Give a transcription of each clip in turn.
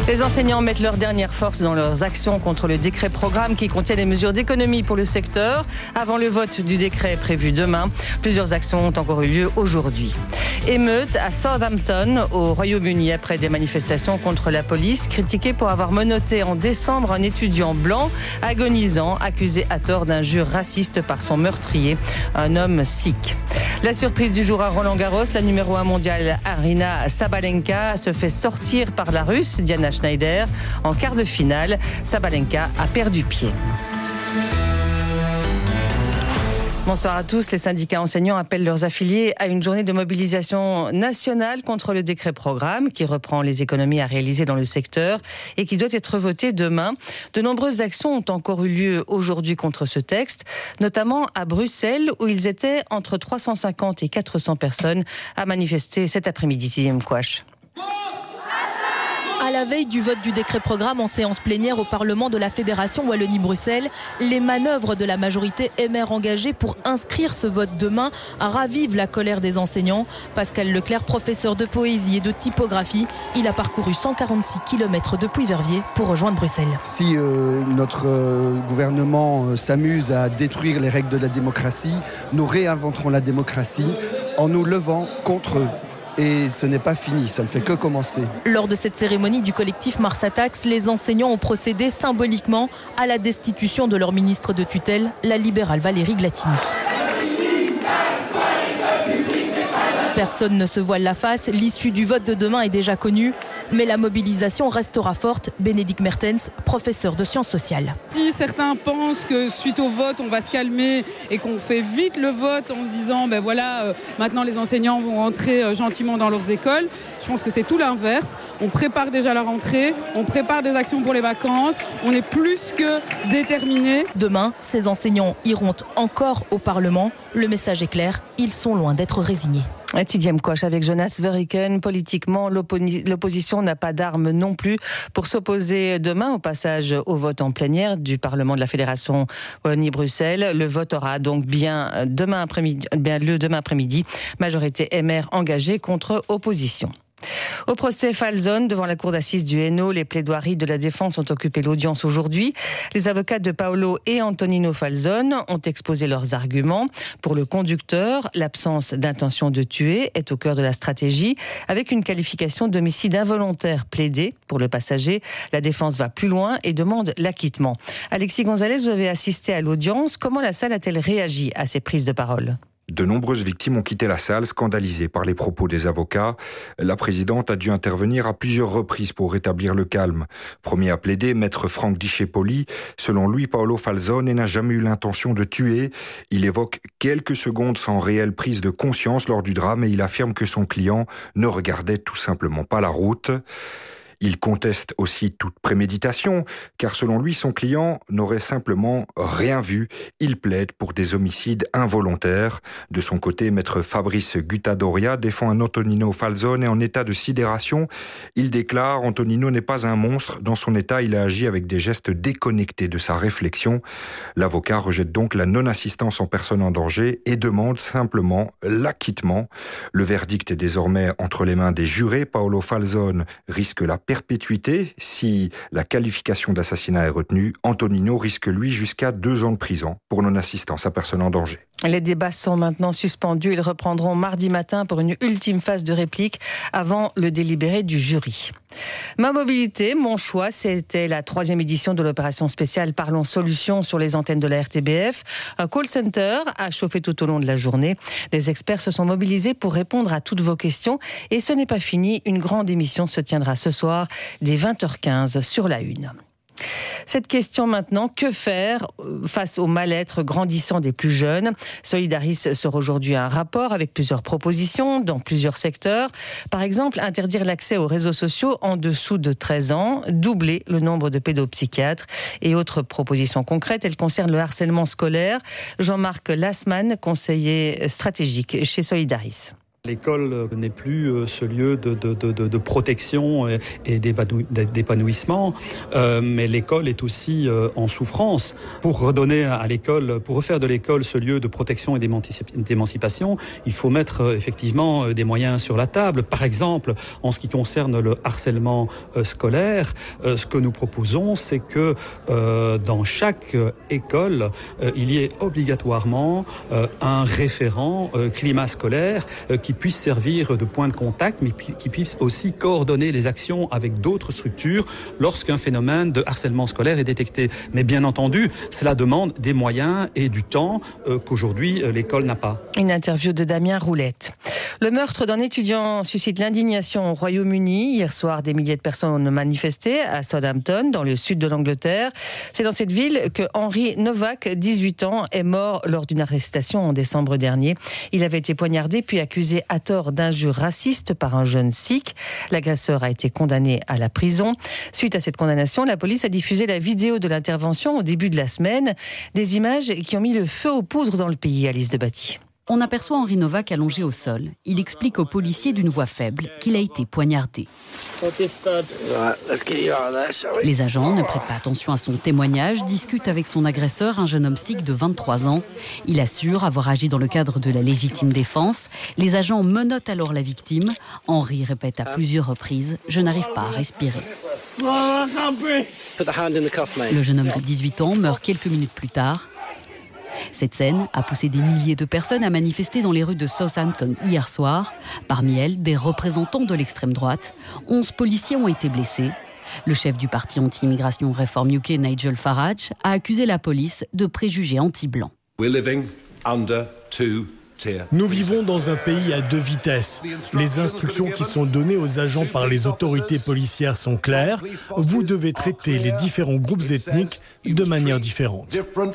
Les enseignants mettent leur dernière force dans leurs actions contre le décret-programme qui contient des mesures d'économie pour le secteur. Avant le vote du décret prévu demain, plusieurs actions ont encore eu lieu aujourd'hui. Émeute à Southampton, au Royaume-Uni, après des manifestations contre la police, critiquée pour avoir menotté en décembre un étudiant blanc agonisant, accusé à tort d'injures racistes par son meurtrier, un homme sikh. La surprise du jour à Roland-Garros, la numéro 1 mondiale Aryna Sabalenka se fait sortir par la Russe Diana Schneider en quart de finale. Sabalenka a perdu pied. Bonsoir à tous. Les syndicats enseignants appellent leurs affiliés à une journée de mobilisation nationale contre le décret-programme qui reprend les économies à réaliser dans le secteur et qui doit être voté demain. De nombreuses actions ont encore eu lieu aujourd'hui contre ce texte, notamment à Bruxelles où ils étaient entre 350 et 400 personnes à manifester cet après-midi. Tidjem Kouach. À la veille du vote du décret-programme en séance plénière au Parlement de la Fédération Wallonie-Bruxelles, les manœuvres de la majorité MR engagée pour inscrire ce vote demain ravivent la colère des enseignants. Pascal Leclerc, professeur de poésie et de typographie, il a parcouru 146 km depuis Verviers pour rejoindre Bruxelles. Si notre gouvernement s'amuse à détruire les règles de la démocratie, nous réinventerons la démocratie en nous levant contre eux. Et ce n'est pas fini, ça ne fait que commencer. Lors de cette cérémonie du collectif Mars Attacks, les enseignants ont procédé symboliquement à la destitution de leur ministre de tutelle, la libérale Valérie Glatini. Personne ne se voile la face, l'issue du vote de demain est déjà connue, mais la mobilisation restera forte. Bénédicte Mertens, professeur de sciences sociales. Si certains pensent que suite au vote, on va se calmer et qu'on fait vite le vote en se disant maintenant les enseignants vont rentrer gentiment dans leurs écoles, je pense que c'est tout l'inverse. On prépare déjà la rentrée, on prépare des actions pour les vacances, on est plus que déterminés. Demain, ces enseignants iront encore au Parlement. Le message est clair, ils sont loin d'être résignés. Tidjem Kouach avec Jonas Verheyken. Politiquement, l'opposition n'a pas d'armes non plus pour s'opposer demain au passage au vote en plénière du Parlement de la Fédération Wallonie-Bruxelles. Le vote aura donc bien lieu demain après-midi. Majorité MR engagée contre opposition. Au procès Falzone, devant la cour d'assises du Hainaut, les plaidoiries de la défense ont occupé l'audience aujourd'hui. Les avocats de Paolo et Antonino Falzone ont exposé leurs arguments. Pour le conducteur, l'absence d'intention de tuer est au cœur de la stratégie, avec une qualification d'homicide involontaire plaidée. Pour le passager, la défense va plus loin et demande l'acquittement. Alexis Gonzalez, vous avez assisté à l'audience. Comment la salle a-t-elle réagi à ces prises de parole ? De nombreuses victimes ont quitté la salle, scandalisées par les propos des avocats. La présidente a dû intervenir à plusieurs reprises pour rétablir le calme. Premier à plaider, maître Franck Discepoli. Selon lui, Paolo Falzone n'a jamais eu l'intention de tuer. Il évoque quelques secondes sans réelle prise de conscience lors du drame et il affirme que son client ne regardait tout simplement pas la route. Il conteste aussi toute préméditation, car selon lui, son client n'aurait simplement rien vu. Il plaide pour des homicides involontaires. De son côté, maître Fabrice Guttadoria défend un Antonino Falzone en état de sidération. Il déclare « Antonino n'est pas un monstre. Dans son état, il a agi avec des gestes déconnectés de sa réflexion ». L'avocat rejette donc la non-assistance en personne en danger et demande simplement l'acquittement. Le verdict est désormais entre les mains des jurés. Paolo Falzone risque la perpétuité si la qualification d'assassinat est retenue. Antonino risque lui jusqu'à 2 ans de prison pour non-assistance à personne en danger. Les débats sont maintenant suspendus. Ils reprendront mardi matin pour une ultime phase de réplique avant le délibéré du jury. Ma mobilité, mon choix, c'était la 3e édition de l'opération spéciale Parlons Solutions sur les antennes de la RTBF. Un call center a chauffé tout au long de la journée. Les experts se sont mobilisés pour répondre à toutes vos questions. Et ce n'est pas fini. Une grande émission se tiendra ce soir dès 20h15 sur la Une. Cette question maintenant, que faire face au mal-être grandissant des plus jeunes ? Solidaris sort aujourd'hui un rapport avec plusieurs propositions dans plusieurs secteurs. Par exemple, interdire l'accès aux réseaux sociaux en dessous de 13 ans, doubler le nombre de pédopsychiatres et autres propositions concrètes. Elles concernent le harcèlement scolaire. Jean-Marc Lassmann, conseiller stratégique chez Solidaris. L'école n'est plus ce lieu de protection et d'épanouissement, mais l'école est aussi en souffrance. Pour redonner à l'école, pour refaire de l'école ce lieu de protection et d'émancipation, il faut mettre effectivement des moyens sur la table. Par exemple, en ce qui concerne le harcèlement scolaire, ce que nous proposons, c'est que dans chaque école, il y ait obligatoirement un référent climat scolaire qui puisse servir de point de contact, mais qui puisse aussi coordonner les actions avec d'autres structures lorsqu'un phénomène de harcèlement scolaire est détecté. Mais bien entendu, cela demande des moyens et du temps qu'aujourd'hui l'école n'a pas. Une interview de Damien Roulette. Le meurtre d'un étudiant suscite l'indignation au Royaume-Uni. Hier soir, des milliers de personnes ont manifesté à Southampton, dans le sud de l'Angleterre. C'est dans cette ville que Henry Novak, 18 ans, est mort lors d'une arrestation en décembre dernier. Il avait été poignardé puis accusé à tort d'injures racistes par un jeune sikh. L'agresseur a été condamné à la prison. Suite à cette condamnation, la police a diffusé la vidéo de l'intervention au début de la semaine. Des images qui ont mis le feu aux poudres dans le pays, Alice Debatty. On aperçoit Henry Novak allongé au sol. Il explique aux policiers d'une voix faible qu'il a été poignardé. Les agents ne prêtent pas attention à son témoignage, discutent avec son agresseur, un jeune homme sikh de 23 ans. Il assure avoir agi dans le cadre de la légitime défense. Les agents menottent alors la victime. Henry répète à plusieurs reprises « Je n'arrive pas à respirer ». Le jeune homme de 18 ans meurt quelques minutes plus tard. Cette scène a poussé des milliers de personnes à manifester dans les rues de Southampton hier soir. Parmi elles, des représentants de l'extrême droite. 11 policiers ont été blessés. Le chef du parti anti-immigration Reform UK, Nigel Farage, a accusé la police de préjugés anti-blancs. Nous vivons dans un pays à deux vitesses. Les instructions qui sont données aux agents par les autorités policières sont claires. Vous devez traiter les différents groupes ethniques de manière différente.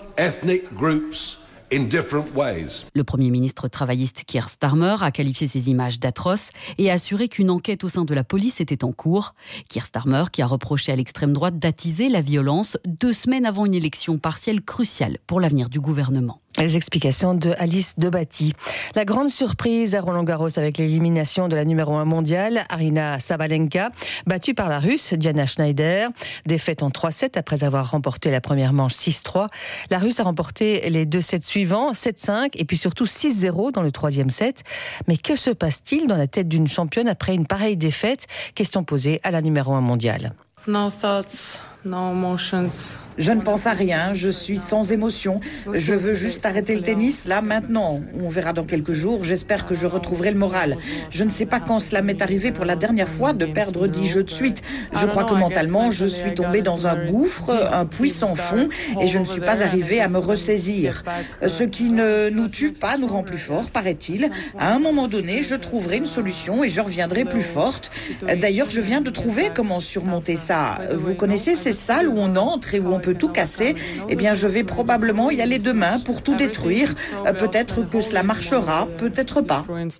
Le Premier ministre travailliste Keir Starmer a qualifié ces images d'atroces et a assuré qu'une enquête au sein de la police était en cours. Keir Starmer qui a reproché à l'extrême droite d'attiser la violence 2 semaines avant une élection partielle cruciale pour l'avenir du gouvernement. Les explications de Alice Debatty. La grande surprise à Roland-Garros avec l'élimination de la numéro 1 mondiale, Aryna Sabalenka, battue par la Russe Diana Schneider. Défaite en 3-7 après avoir remporté la première manche 6-3. La Russe a remporté les 2 sets suivants, 7-5 et puis surtout 6-0 dans le 3e set. Mais que se passe-t-il dans la tête d'une championne après une pareille défaite? Question posée à la numéro 1 mondiale. No thoughts, no emotions. Je ne pense à rien, je suis sans émotion. Je veux juste arrêter le tennis, là, maintenant. On verra dans quelques jours, j'espère que je retrouverai le moral. Je ne sais pas quand cela m'est arrivé pour la dernière fois de perdre 10 jeux de suite. Je crois que mentalement, je suis tombée dans un gouffre, un puits sans fond, et je ne suis pas arrivée à me ressaisir. Ce qui ne nous tue pas nous rend plus forts, paraît-il. À un moment donné, je trouverai une solution et je reviendrai plus forte. D'ailleurs, je viens de trouver comment surmonter ça. Vous connaissez ces salles où on entre et où on peut tout casser? Eh bien, je vais probablement y aller demain pour tout détruire. Peut-être que cela marchera, peut-être pas.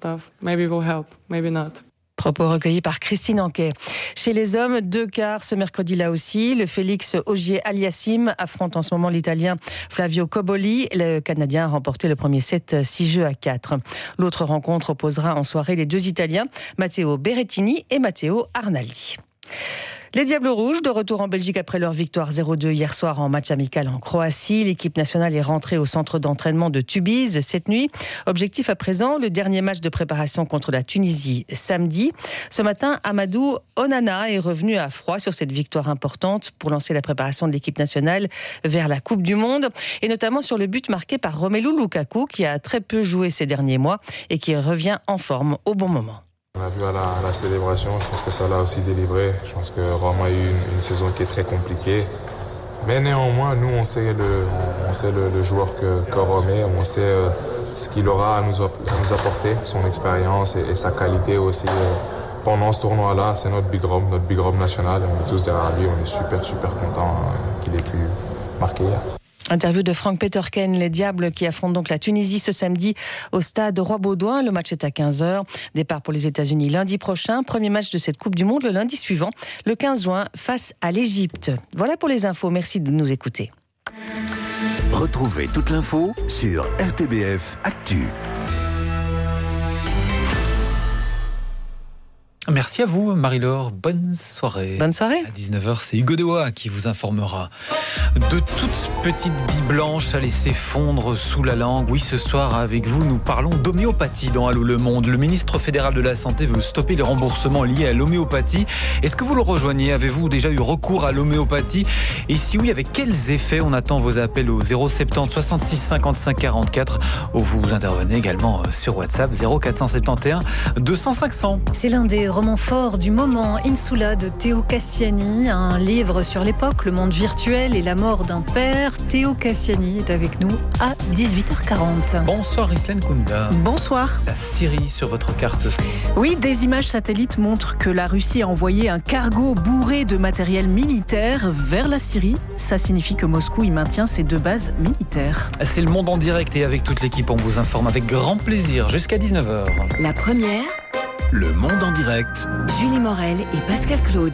Propos recueillis par Christine Anquet. Chez les hommes, 2 quarts ce mercredi-là aussi. Le Félix Auger-Aliassime affronte en ce moment l'Italien Flavio Cobolli. Le Canadien a remporté le premier set 6-4. L'autre rencontre opposera en soirée les 2 Italiens, Matteo Berrettini et Matteo Arnaldi. Les Diables Rouges, de retour en Belgique après leur victoire 0-2 hier soir en match amical en Croatie. L'équipe nationale est rentrée au centre d'entraînement de Tubize cette nuit. Objectif à présent, le dernier match de préparation contre la Tunisie samedi. Ce matin, Amadou Onana est revenu à froid sur cette victoire importante pour lancer la préparation de l'équipe nationale vers la Coupe du Monde. Et notamment sur le but marqué par Romelu Lukaku qui a très peu joué ces derniers mois et qui revient en forme au bon moment. On a vu à la célébration, je pense que ça l'a aussi délivré. Je pense que Rome a eu une saison qui est très compliquée. Mais néanmoins, nous, on sait le joueur que Rome est. On sait ce qu'il aura à nous apporter, son expérience et sa qualité aussi. Pendant ce tournoi-là, c'est notre Big Rome national. On est tous derrière lui. On est super contents qu'il ait pu marquer hier. Interview de Frank Peterken, les Diables qui affrontent donc la Tunisie ce samedi au stade Roi-Baudouin. Le match est à 15h. Départ pour les États-Unis lundi prochain. Premier match de cette Coupe du Monde le lundi suivant, le 15 juin, face à l'Égypte. Voilà pour les infos. Merci de nous écouter. Retrouvez toute l'info sur RTBF Actu. Merci à vous, Marie-Laure. Bonne soirée. Bonne soirée. À 19h, c'est Hugo Dewa qui vous informera de toutes petites billes blanches à laisser fondre sous la langue. Oui, ce soir, avec vous, nous parlons d'homéopathie dans Allô le Monde. Le ministre fédéral de la Santé veut stopper les remboursements liés à l'homéopathie. Est-ce que vous le rejoignez? Avez-vous déjà eu recours à l'homéopathie? Et si oui, avec quels effets? On attend vos appels au 070 66 55 44. Ou vous intervenez également sur WhatsApp 0471 200 500. C'est l'un des romans forts du moment, Insula de Théo Cassiani, un livre sur l'époque, le monde virtuel et la mort d'un père. Théo Cassiani est avec nous à 18h40. Bonsoir Islène Kounda. Bonsoir. La Syrie sur votre carte. Oui, des images satellites montrent que la Russie a envoyé un cargo bourré de matériel militaire vers la Syrie. Ça signifie que Moscou y maintient ses 2 bases militaires. C'est le Monde en direct et avec toute l'équipe, on vous informe avec grand plaisir jusqu'à 19h. La première, Le Monde en direct. Julie Morel et Pascal Claude.